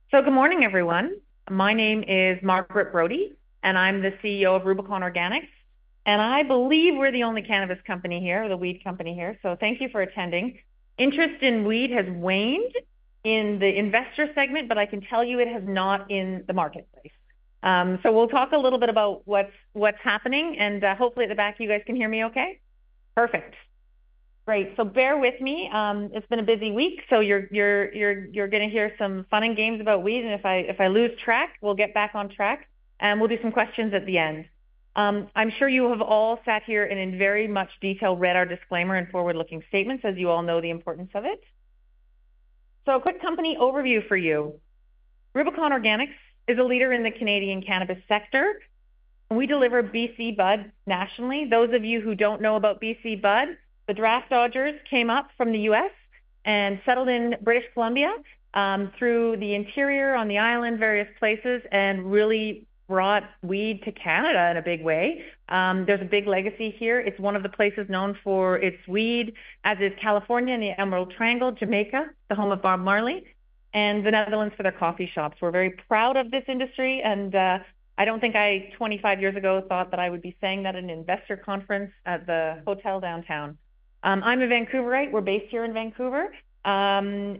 So good morning, everyone. My name is Margaret Brody, and I'm the CEO of Rubicon Organics. And I believe we're the only cannabis company here, the weed company here. So thank you for attending. Interest in weed has waned in the investor segment, but I can tell you it has not in the marketplace. So we'll talk a little bit about what's happening, and hopefully at the back you guys can hear me okay. Perfect. Great. So bear with me. It's been a busy week, so you're going to hear some fun and games about weed. And if I lose track, we'll get back on track, and we'll do some questions at the end. I'm sure you have all sat here and in very much detail read our disclaimer and forward-looking statements, as you all know the importance of it. So a quick company overview for you. Rubicon Organics is a leader in the Canadian cannabis sector. We deliver BC Bud nationally. Those of you who don't know about BC Bud, the draft dodgers came up from the U.S. and settled in British Columbia through the interior on the island, various places, and really brought weed to Canada in a big way. There's a big legacy here. It's one of the places known for its weed, as is California and the Emerald Triangle, Jamaica, the home of Bob Marley, and the Netherlands for their coffee shops. We're very proud of this industry, and I don't think 25 years ago, thought that I would be saying that at an investor conference at the hotel downtown. I'm a Vancouverite. We're based here in Vancouver. In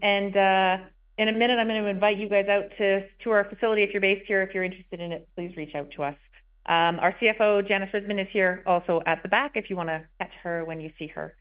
a minute, I'm going to invite you guys out to our facility. If you're based here, if you're interested in it, please reach out to us. Our CFO, Janice Risman, is here also at the back if you want to catch her when you see her.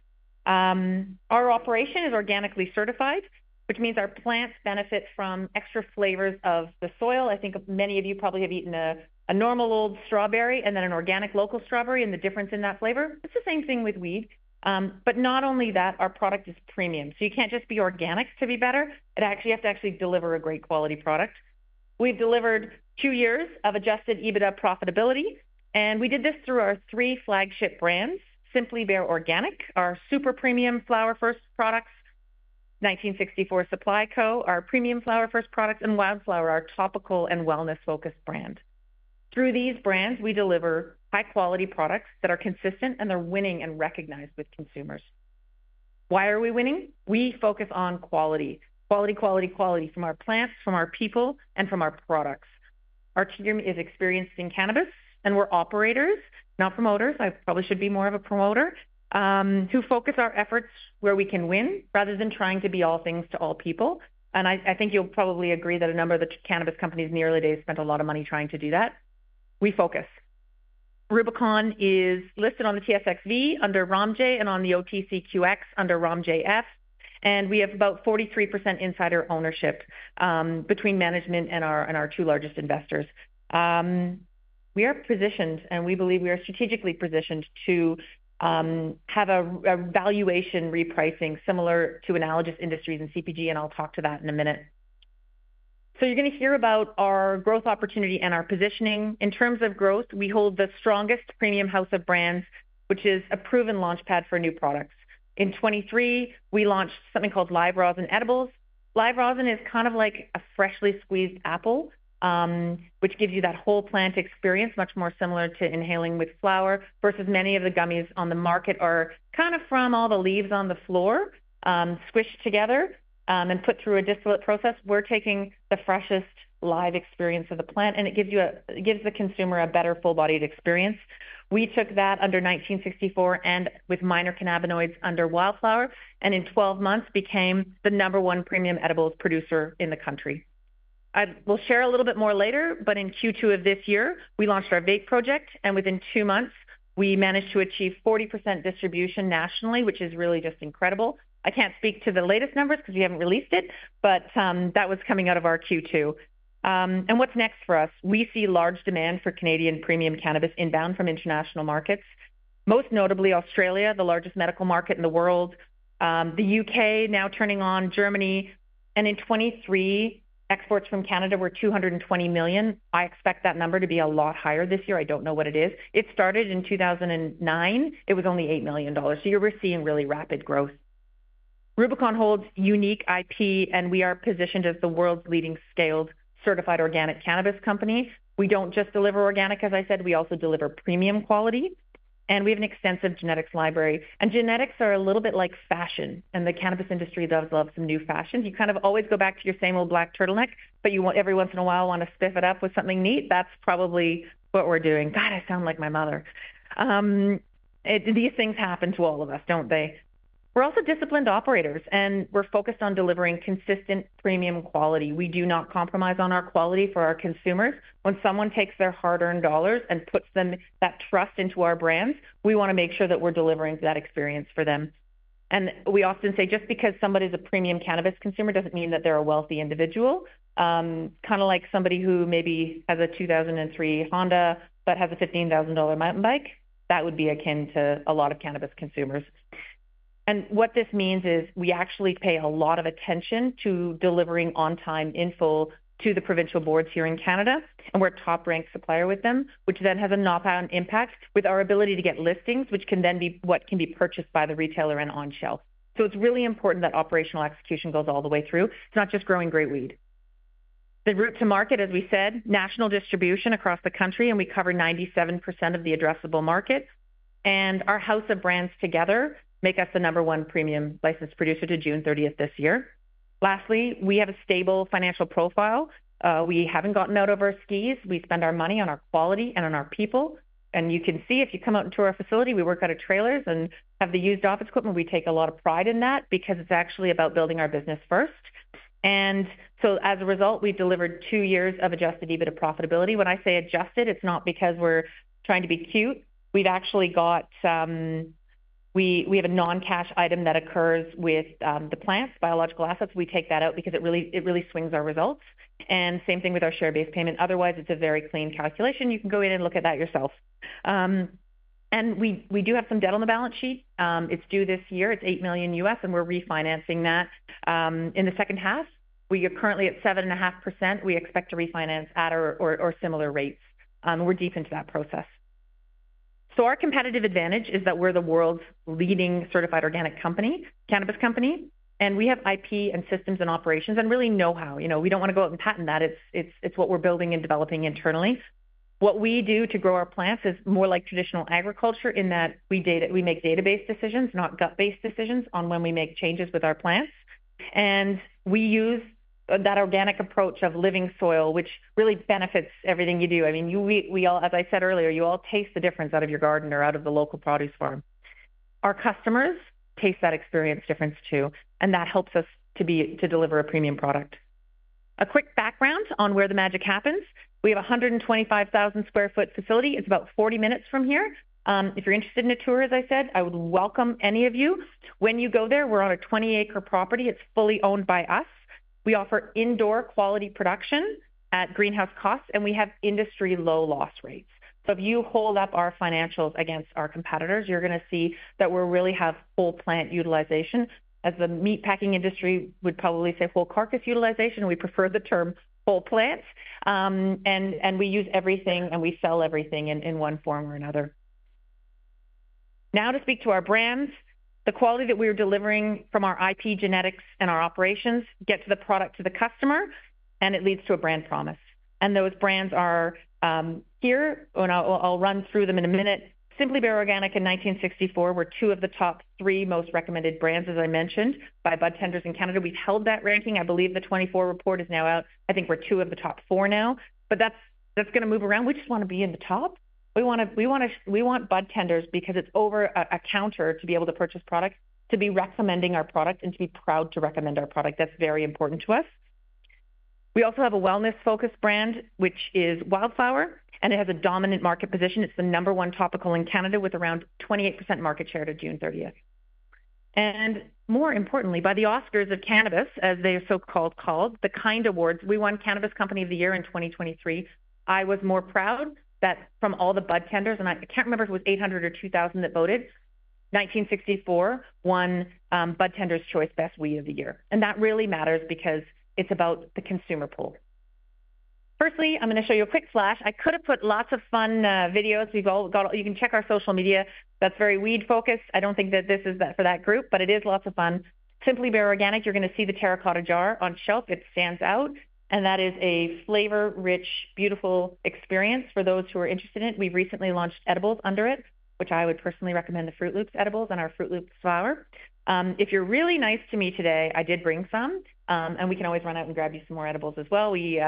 Our operation is organically certified, which means our plants benefit from extra flavors of the soil. I think many of you probably have eaten a normal old strawberry and then an organic local strawberry, and the difference in that flavor. It's the same thing with weed. But not only that, our product is premium. So you can't just be organic to be better. You have to deliver a great quality product. We've delivered 2 years of adjusted EBITDA profitability, and we did this through our 3 flagship brands: Simply Bare Organic, our super premium flower first products; 1964 Supply Co., our premium flower first products; and Wildflower, our topical and wellness focused brand. Through these brands, we deliver high-quality products that are consistent, and they're winning and recognized with consumers. Why are we winning? We focus on quality. Quality from our plants, from our people, and from our products. Our team is experienced in cannabis, and we're operators, not promoters. I probably should be more of a promoter, who focus our efforts where we can win rather than trying to be all things to all people. And I think you'll probably agree that a number of the cannabis companies in the early days spent a lot of money trying to do that. We focus. Rubicon is listed on the TSXV under ROMJ and on the OTCQX under ROMJF. And we have about 43% insider ownership between management and our 2 largest investors. We are positioned, and we believe we are strategically positioned to have a valuation repricing similar to analogous industries in CPG, and I'll talk to that in a minute. So you're going to hear about our growth opportunity and our positioning. In terms of growth, we hold the strongest premium house of brands, which is a proven launch pad for new products. In 23, we launched something called Live Rosin Edibles. Live Rosin is kind of like a freshly squeezed apple, which gives you that whole plant experience, much more similar to inhaling with flower, versus many of the gummies on the market are kind of from all the leaves on the floor, squished together, and put through a distillate process. We're taking the freshest live experience of the plant, and it gives the consumer a better full-bodied experience. We took that under 1964 and with minor cannabinoids under Wildflower, and in 12 months became the #1 premium edibles producer in the country. I will share a little bit more later, but in Q2 of this year, we launched our vape project, and within 2 months, we managed to achieve 40% distribution nationally, which is really just incredible. I can't speak to the latest numbers because we haven't released it, but that was coming out of our Q2. And what's next for us? We see large demand for Canadian premium cannabis inbound from international markets, most notably Australia, the largest medical market in the world, the UK now turning on, Germany, and in 23, exports from Canada were $220 million. I expect that number to be a lot higher this year. I don't know what it is. It started in 2009. It was only $8 million. So we're seeing really rapid growth. Rubicon holds unique IP, and we are positioned as the world's leading scaled certified organic cannabis company. We don't just deliver organic, as I said, we also deliver premium quality. And we have an extensive genetics library. And genetics are a little bit like fashion, and the cannabis industry does love some new fashions. You kind of always go back to your same old black turtleneck, but you want every once in a while want to spiff it up with something neat, that's probably what we're doing. God, I sound like my mother. These things happen to all of us, don't they? We're also disciplined operators, and we're focused on delivering consistent premium quality. We do not compromise on our quality for our consumers. When someone takes their hard-earned dollars and puts them that trust into our brands, we want to make sure that we're delivering that experience for them. And we often say just because somebody's a premium cannabis consumer doesn't mean that they're a wealthy individual. Kind of like somebody who maybe has a 2003 Honda but has a $15,000 mountain bike. That would be akin to a lot of cannabis consumers. And what this means is we actually pay a lot of attention to delivering on time in full to the provincial boards here in Canada, and we're a top-ranked supplier with them, which then has a knock-on impact with our ability to get listings, which can then be what can be purchased by the retailer and on shelf. So it's really important that operational execution goes all the way through. It's not just growing great weed. The route to market, as we said, national distribution across the country, and we cover 97% of the addressable market. And our house of brands together make us the #1 premium licensed producer to June 30th this year. Lastly, we have a stable financial profile. We haven't gotten out of our skis. We spend our money on our quality and on our people. And you can see if you come out into our facility, we work out of trailers and have the used office equipment. We take a lot of pride in that because it's actually about building our business first. And so as a result, we've delivered 2 years of adjusted EBITDA profitability. When I say adjusted, it's not because we're trying to be cute. We've actually got we have a non-cash item that occurs with the plants, biological assets. We take that out because it really swings our results. And same thing with our share-based payment. Otherwise, it's a very clean calculation. You can go in and look at that yourself. And we do have some debt on the balance sheet. It's due this year. It's $8 million US, and we're refinancing that in the second half. We are currently at 7.5%. We expect to refinance at or similar rates. We're deep into that process. So our competitive advantage is that we're the world's leading certified organic company, cannabis company, and we have IP and systems and operations and really know-how. You know, we don't want to go out and patent that. It's what we're building and developing internally. What we do to grow our plants is more like traditional agriculture in that we make database decisions, not gut-based decisions on when we make changes with our plants. And we use that organic approach of living soil, which really benefits everything you do. I mean, we all, as I said earlier, you all taste the difference out of your garden or out of the local produce farm. Our customers taste that experience difference too, and that helps us to deliver a premium product. A quick background on where the magic happens. We have a 125,000 square foot facility. It's about 40 minutes from here. If you're interested in a tour, as I said, I would welcome any of you. When you go there, we're on a 20-acre property. It's fully owned by us. We offer indoor quality production at greenhouse costs, and we have industry low loss rates. So if you hold up our financials against our competitors, you're going to see that we really have whole plant utilization. As the meat packing industry would probably say whole carcass utilization, we prefer the term whole plants. And we use everything and we sell everything in one form or another. Now to speak to our brands. The quality that we're delivering from our IP genetics and our operations get to the product to the customer, and it leads to a brand promise. And those brands are here, and I'll run through them in a minute. Simply Bare Organic and 1964 were 2 of the top 3 most recommended brands, as I mentioned, by budtenders in Canada. We've held that ranking. I believe the 24 report is now out. I think we're 2 of the top 4 now, but that's going to move around. We just want to be in the top. We want budtenders because it's over a counter to be able to purchase products, to be recommending our product and to be proud to recommend our product. That's very important to us. We also have a wellness-focused brand, which is Wildflower, and it has a dominant market position. It's the #1 topical in Canada with around 28% market share to June 30th. And more importantly, by the Oscars of Cannabis, as they are so-called called, the KIND Awards, we won Cannabis Company of the Year in 2023. I was more proud that from all the budtenders, and I can't remember if it was 800 or 2,000 that voted, 1964 won Budtender's Choice Best Weed of the Year. And that really matters because it's about the consumer pool. Firstly, I'm going to show you a quick flash. I could have put lots of fun videos. We've all got, you can check our social media. That's very weed focused. I don't think that this is for that group, but it is lots of fun. Simply Bare Organic, you're going to see the terracotta jar on shelf. It stands out. And that is a flavor-rich, beautiful experience for those who are interested in it. We've recently launched edibles under it, which I would personally recommend the Fruit Loops edibles and our Fruit Loops flower. If you're really nice to me today, I did bring some. And we can always run out and grab you some more edibles as well. We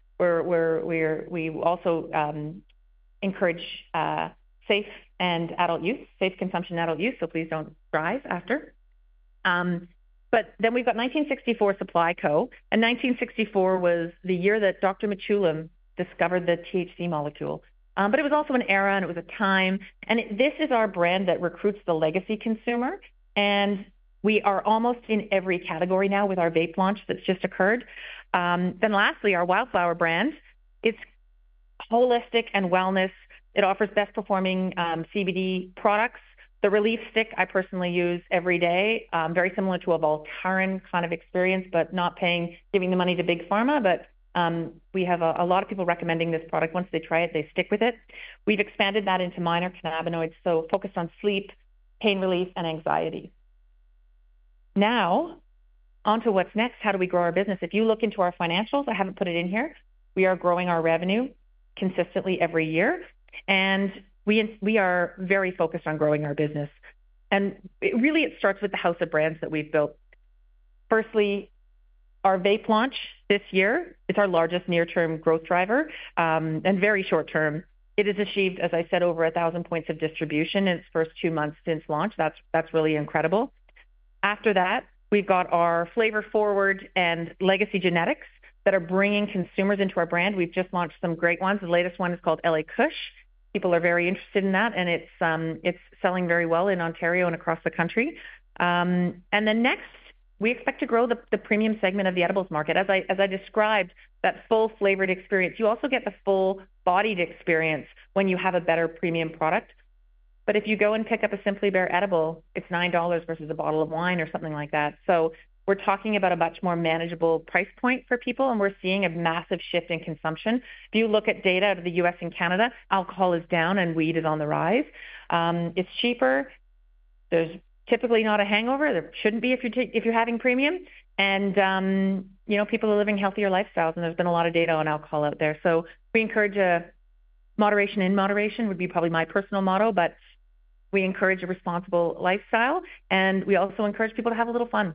also encourage safe and adult use, safe consumption and adult use, so please don't drive after. But then we've got 1964 Supply Co. And 1964 was the year that Dr. Mechoulam discovered the THC molecule. But it was also an era and it was a time. And this is our brand that recruits the legacy consumer. And we are almost in every category now with our vape launch that's just occurred. Then lastly, our Wildflower brand, it's holistic and wellness. It offers best performing CBD products. The Relief Stick I personally use every day, very similar to a Voltaren kind of experience, but not giving the money to Big Pharma. But we have a lot of people recommending this product. Once they try it, they stick with it. We've expanded that into minor cannabinoids, so focused on sleep, pain relief, and anxiety. Now, on to what's next. How do we grow our business? If you look into our financials, I haven't put it in here, we are growing our revenue consistently every year. And we are very focused on growing our business. And it starts with the house of brands that we've built. Firstly, our vape launch this year, it's our largest near-term growth driver, and very short-term. It has achieved, as I said, over 1,000 points of distribution in its first 2 months since launch. That's really incredible. After that, we've got our Flavor Forward and Legacy Genetics that are bringing consumers into our brand. We've just launched some great ones. The latest one is called LA Kush. People are very interested in that, and it's selling very well in Ontario and across the country. And then next, we expect to grow the premium segment of the edibles market. As I described, that full flavored experience, you also get the full bodied experience when you have a better premium product. But if you go and pick up a Simply Bare edible, it's $9 versus a bottle of wine or something like that. So we're talking about a much more manageable price point for people, and we're seeing a massive shift in consumption. If you look at data out of the US and Canada, alcohol is down and weed is on the rise. It's cheaper. There's typically not a hangover. There shouldn't be if you're having premium. And, people are living healthier lifestyles, and there's been a lot of data on alcohol out there. So we encourage moderation in moderation would be probably my personal motto, but we encourage a responsible lifestyle, and we also encourage people to have a little fun.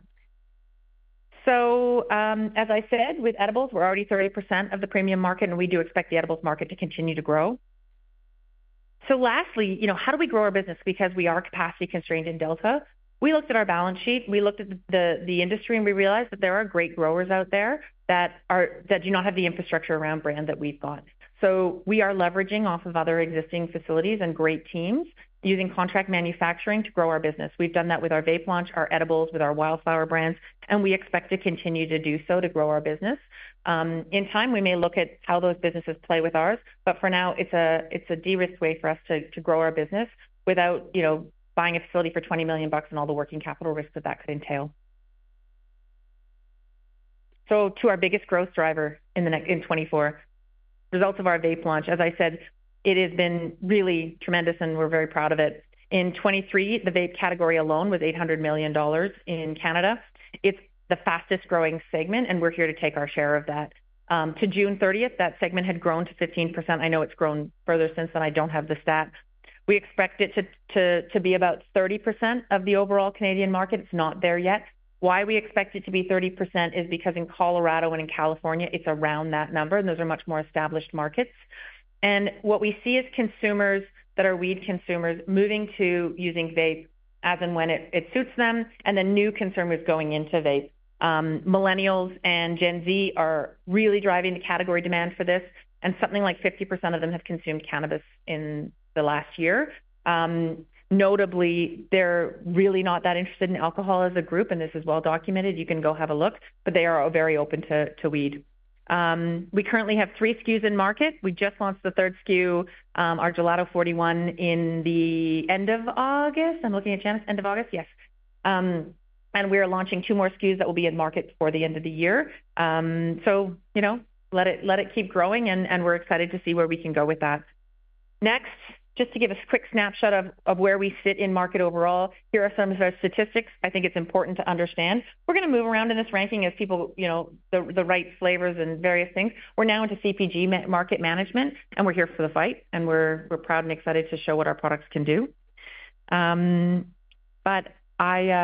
So as I said, with edibles, we're already 30% of the premium market, and we do expect the edibles market to continue to grow. So lastly, how do we grow our business? Because we are capacity constrained in Delta. We looked at our balance sheet, we looked at the industry, and we realized that there are great growers out there that do not have the infrastructure around brand that we've got. So we are leveraging off of other existing facilities and great teams using contract manufacturing to grow our business. We've done that with our vape launch, our edibles, with our Wildflower brands, and we expect to continue to do so to grow our business. In time, we may look at how those businesses play with ours, but for now, it's a de-risked way for us to grow our business without, buying a facility for $20 million and all the working capital risk that could entail. So to our biggest growth driver in 24, results of our vape launch. As I said, it has been really tremendous, and we're very proud of it. In 23, the vape category alone was $800 million in Canada. It's the fastest growing segment, and we're here to take our share of that. To June 30th, that segment had grown to 15%. I know it's grown further since then. I don't have the stat. We expect it to be about 30% of the overall Canadian market. It's not there yet. Why we expect it to be 30% is because in Colorado and in California, it's around that number, and those are much more established markets. And what we see is consumers that are weed consumers moving to using vape as and when it suits them, and then new consumers going into vape. Millennials and Gen Z are really driving the category demand for this, and something like 50% of them have consumed cannabis in the last year. Notably, they're really not that interested in alcohol as a group, and this is well documented. You can go have a look, but they are very open to weed. We currently have 3 SKUs in market. We just launched the 3rd SKU, our Gelato 41, in the end of August. I'm looking at Janice, end of August, yes. And we're launching 2 more SKUs that will be in market before the end of the year. So, let it keep growing, and we're excited to see where we can go with that. Next, just to give a quick snapshot of where we sit in market overall, here are some of our statistics. I think it's important to understand. We're going to move around in this ranking as people, the right flavors and various things. We're now into CPG market management, and we're here for the fight, and we're proud and excited to show what our products can do. But I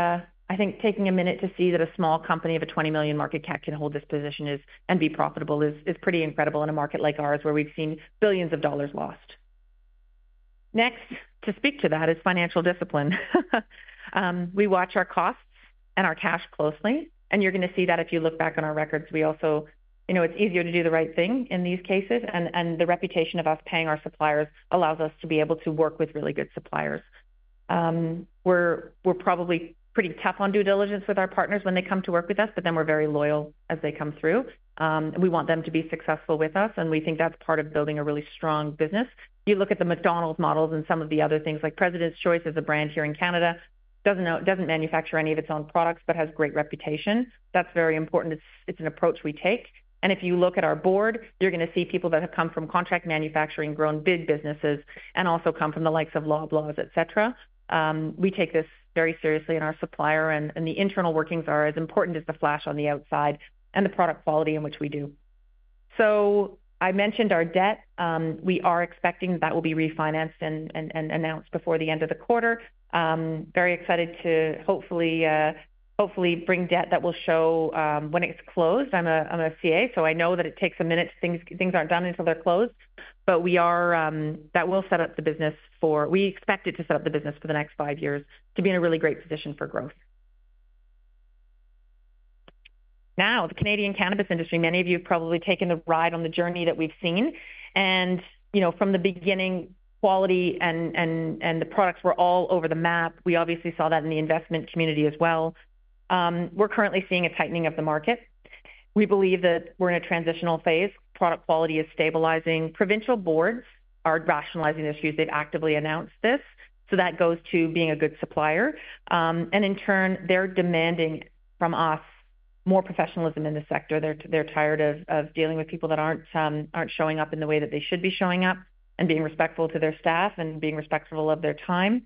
I think taking a minute to see that a small company of a 20 million market cap can hold this position and be profitable is pretty incredible in a market like ours where we've seen billions of dollars lost. Next, to speak to that is financial discipline. We watch our costs and our cash closely, and you're going to see that if you look back on our records. We also, it's easier to do the right thing in these cases, and the reputation of us paying our suppliers allows us to be able to work with really good suppliers. We're probably pretty tough on due diligence with our partners when they come to work with us, but then we're very loyal as they come through. We want them to be successful with us, and we think that's part of building a really strong business. You look at the McDonald's models and some of the other things, like President's Choice is a brand here in Canada, doesn't manufacture any of its own products, but has great reputation. That's very important. It's an approach we take. And if you look at our board, you're going to see people that have come from contract manufacturing, grown big businesses, and also come from the likes of Loblaws, et cetera. We take this very seriously in our supplier, and the internal workings are as important as the flash on the outside and the product quality in which we do. So I mentioned our debt. We are expecting that will be refinanced and announced before the end of the quarter. Very excited to hopefully bring debt that will show when it's closed. I'm a CA, so I know that it takes a minute. Things aren't done until they're closed, but we are that will set up the business we expect it to set up the business for the next 5 years to be in a really great position for growth. Now, the Canadian cannabis industry, many of you have probably taken the ride on the journey that we've seen. And, from the beginning, quality and the products were all over the map. We obviously saw that in the investment community as well. We're currently seeing a tightening of the market. We believe that we're in a transitional phase. Product quality is stabilizing. Provincial boards are rationalizing issues. They've actively announced this. So that goes to being a good supplier. And in turn, they're demanding from us more professionalism in the sector. They're tired of dealing with people that aren't showing up in the way that they should be showing up, and being respectful to their staff and being respectful of their time.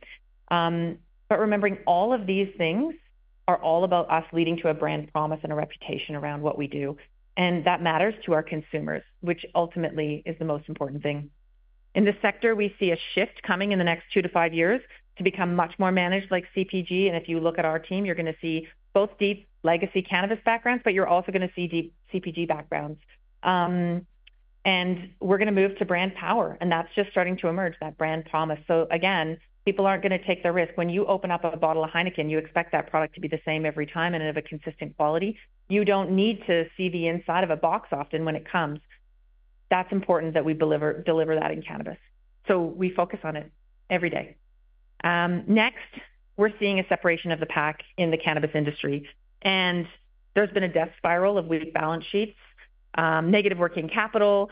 But remembering all of these things are all about us leading to a brand promise and a reputation around what we do. And that matters to our consumers, which ultimately is the most important thing. In this sector, we see a shift coming in the next 2 to 5 years to become much more managed like CPG. And if you look at our team, you're going to see both deep legacy cannabis backgrounds, but you're also going to see deep CPG backgrounds. And we're going to move to brand power, and that's just starting to emerge, that brand promise. So again, people aren't going to take the risk. When you open up a bottle of Heineken, you expect that product to be the same every time and of a consistent quality. You don't need to see the inside of a box often when it comes. That's important that we deliver that in cannabis. So we focus on it every day. Next, we're seeing a separation of the pack in the cannabis industry. And there's been a death spiral of weak balance sheets, negative working capital,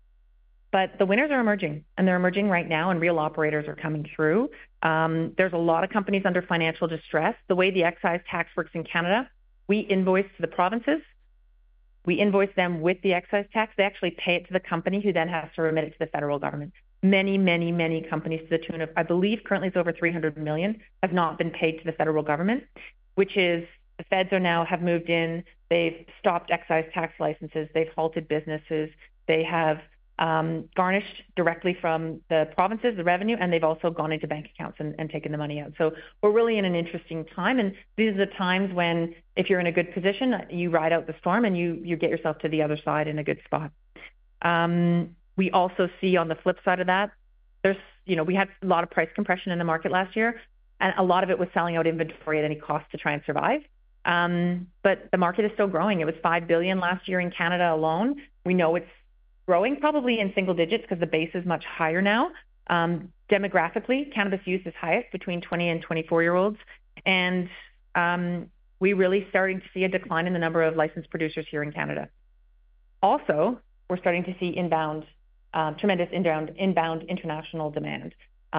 but the winners are emerging, and they're emerging right now, and real operators are coming through. There's a lot of companies under financial distress. The way the excise tax works in Canada, we invoice to the provinces. We invoice them with the excise tax. They actually pay it to the company, who then has to remit it to the federal government. Many, many, many companies, to the tune of, I believe currently it's over 300 million, have not been paid to the federal government, which is the feds have moved in. They've stopped excise tax licenses. They've halted businesses. They have garnished directly from the provinces, the revenue, and they've also gone into bank accounts and taken the money out. So we're really in an interesting time. And these are the times when, if you're in a good position, you ride out the storm and you get yourself to the other side in a good spot. We also see on the flip side of that, we had a lot of price compression in the market last year, and a lot of it was selling out inventory at any cost to try and survive. But the market is still growing. It was $5 billion last year in Canada alone. We know it's growing probably in single digits because the base is much higher now. Demographically, cannabis use is highest between 20 and 24-year-olds. And we really starting to see a decline in the number of licensed producers here in Canada. Also, we're starting to see tremendous inbound international demand.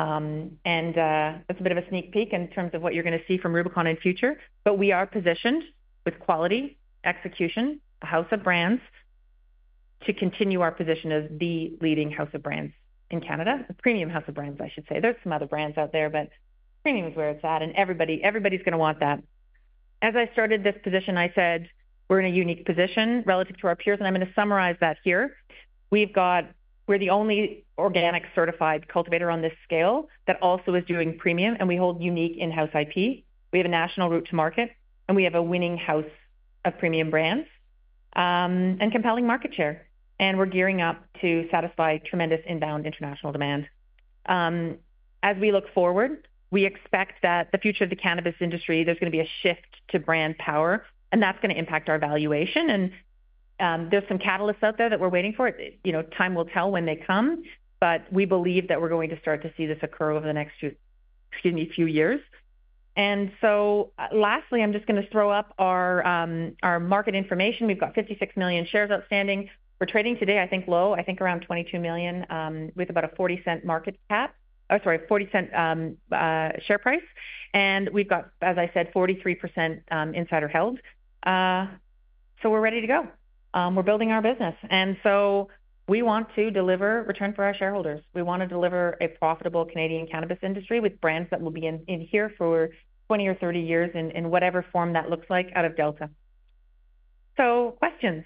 That's a bit of a sneak peek in terms of what you're going to see from Rubicon in future. But we are positioned with quality, execution, a house of brands, to continue our position as the leading house of brands in Canada, a premium house of brands, I should say. There's some other brands out there, but premium is where it's at, and everybody's going to want that. As I started this position, I said we're in a unique position relative to our peers, and I'm going to summarize that here. We're the only organic certified cultivator on this scale that also is doing premium, and we hold unique in-house IP. We have a national route to market. and we have a winning house of premium brands and compelling market share. And we're gearing up to satisfy tremendous inbound international demand. As we look forward, we expect that the future of the cannabis industry, there's going to be a shift to brand power, and that's going to impact our valuation. And there's some catalysts out there that we're waiting for. You know, time will tell when they come, but we believe that we're going to start to see this occur over the next few years. And so lastly, I'm just going to throw up our market information. We've got 56 million shares outstanding. We're trading today, I think, low, I think around 22 million with about a 40-cent market cap. 40-cent share price. And we've got, as I said, 43% insider held. So we're ready to go. We're building our business. And so we want to deliver return for our shareholders. We want to deliver a profitable Canadian cannabis industry with brands that will be in here for 20 or 30 years in whatever form that looks like out of Delta. So questions?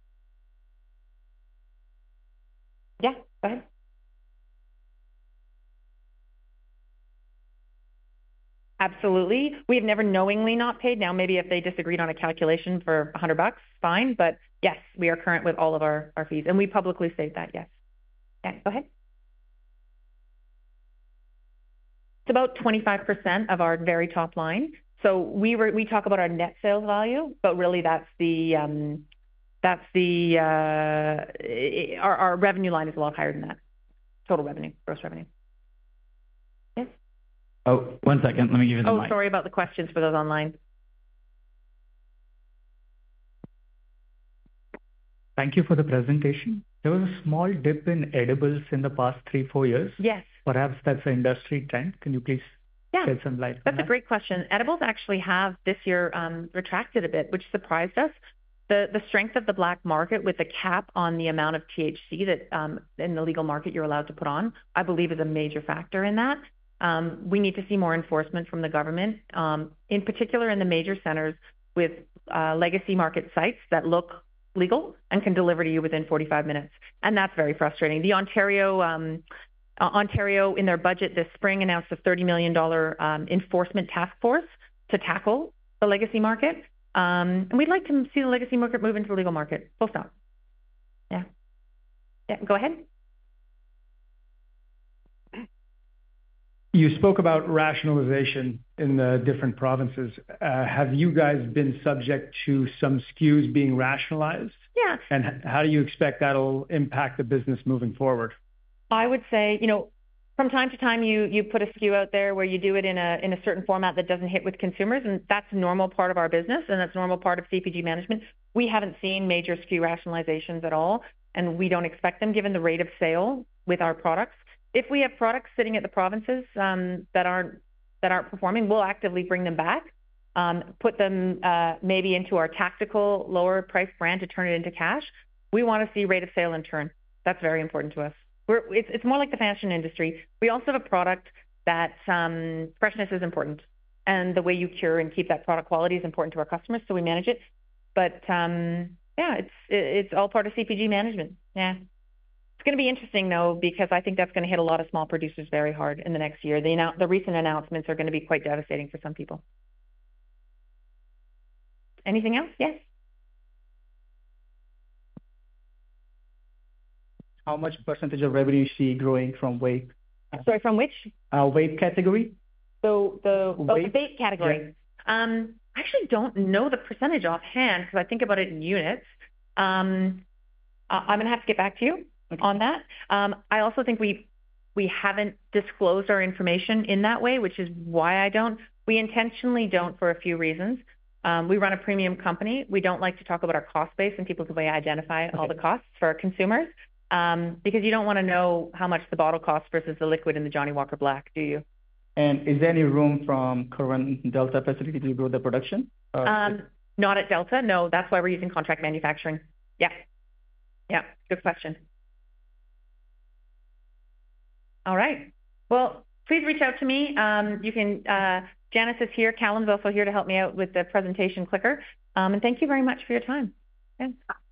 Yeah, go ahead. Absolutely. We've never knowingly not paid. Now, maybe if they disagreed on a calculation for $100, fine. But yes, we are current with all of our fees. And we publicly state that, yes. Yeah, go ahead. It's about 25% of our very top line. So we talk about our net sales value, but really that's our revenue line is a lot higher than that. Total revenue, gross revenue. Yes. Oh, 1 second. Let me give you the mic. Sorry about the questions for those online. Thank you for the presentation. There was a small dip in edibles in the past 3-4 years. Yes. Perhaps that's an industry trend. Can you please shed some light on that? That's a great question. Edibles actually have this year retracted a bit, which surprised us. The strength of the black market with the cap on the amount of THC that in the legal market you're allowed to put on, I believe is a major factor in that. We need to see more enforcement from the government, in particular in the major centers with legacy market sites that look legal and can deliver to you within 45 minutes. And that's very frustrating. The Ontario in their budget this spring announced a $30 million enforcement task force to tackle the legacy market. And we'd like to see the legacy market move into the legal market. Full stop. Yeah. Yeah, go ahead. You spoke about rationalization in the different provinces. Have you guys been subject to some SKUs being rationalized? Yeah. And how do you expect that'll impact the business moving forward? I would say, you know, from time to time you put a SKU out there where you do it in a certain format that doesn't hit with consumers, and that's a normal part of our business, and that's a normal part of CPG management. We haven't seen major SKU rationalizations at all, and we don't expect them given the rate of sale with our products. If we have products sitting at the provinces that aren't performing, we'll actively bring them back, put them maybe into our tactical lower price brand to turn it into cash. We want to see rate of sale and turn. That's very important to us. It's more like the fashion industry. We also have a product that freshness is important, and the way you cure and keep that product quality is important to our customers, so we manage it. But yeah, it's all part of CPG management. Yeah. It's going to be interesting, though, because I think that's going to hit a lot of small producers very hard in the next year. The recent announcements are going to be quite devastating for some people. Anything else? Yes. How much percentage of revenue you see growing from vape? Sorry, from which? Vape category. So the vape category. Yeah. I actually don't know the percentage offhand because I think about it in units. I'm going to have to get back to you on that. I also think we haven't disclosed our information in that way, which is why I don't. We intentionally don't for a few reasons. We run a premium company. We don't like to talk about our cost base and people can identify all the costs for our consumers because you don't want to know how much the bottle costs versus the liquid in the Johnnie Walker Black, do you? And is there any room from current Delta facility to grow the production? Not at Delta. No, that's why we're using contract manufacturing. Yeah. Yeah. Good question. All right. Well, please reach out to me. You can, Janice is here. Callum's also here to help me out with the presentation clicker. And thank you very much for your time. Yeah.